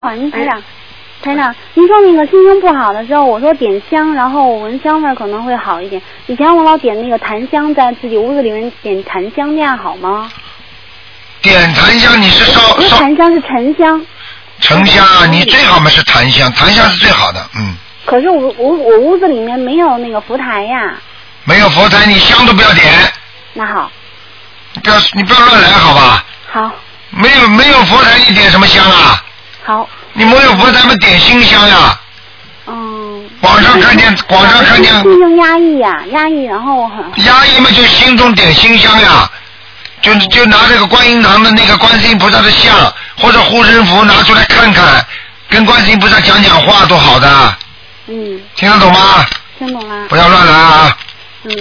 好，您台长，您说那个心情不好的时候，我说点香，然后闻香味可能会好一点。以前我老点那个檀香，在自己屋子里面点檀香，那样好吗？ 点檀香你是烧？ 不是檀香，是沉香。 沉香啊，你最好嘛是檀香，檀香是最好的，嗯。 可是我屋子里面没有那个佛台呀。 没有佛台，你香都不要点。 那好。 你不要乱来，好吧？ 好。 没有佛台，你点什么香啊？ 好。 你没有佛台，们点心香呀。 嗯。 网上看见。 心情压抑呀，压抑，然后很。 压抑嘛，就心中点心香呀，就拿这个观音堂的那个观世音菩萨的像或者护身符拿出来看看，跟观世音菩萨讲讲话，多好的。 嗯。 听得懂吗？ 听懂了。 不要乱来啊。